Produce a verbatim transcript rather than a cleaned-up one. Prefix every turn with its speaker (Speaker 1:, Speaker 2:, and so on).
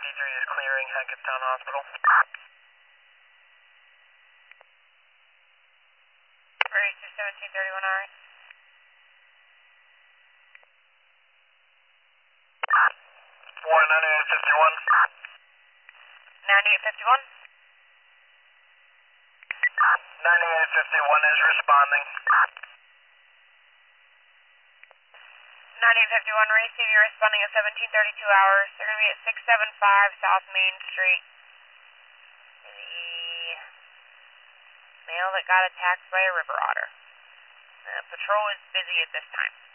Speaker 1: fifty-three is clearing Hackettstown Hospital. Race to seventeen thirty-one, alright. One ninety-eight fifty-one. ninety-eight fifty-one? ninety-eight fifty-one is responding. ninety-eight fifty-one, race T V responding at seventeen thirty-two hours. They're going to be at six seventy-five South Main Street. The male that got attacked by a river otter. Uh, patrol is busy at this time.